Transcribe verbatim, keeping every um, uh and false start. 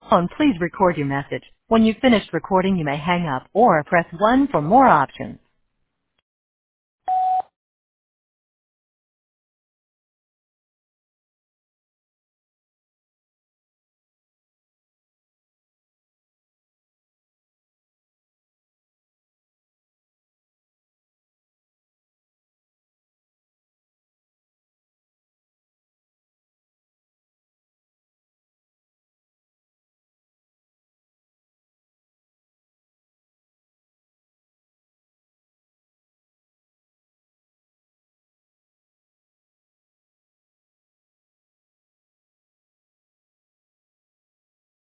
phone, please record your message. When you've finished recording, you may hang up or press one for more options.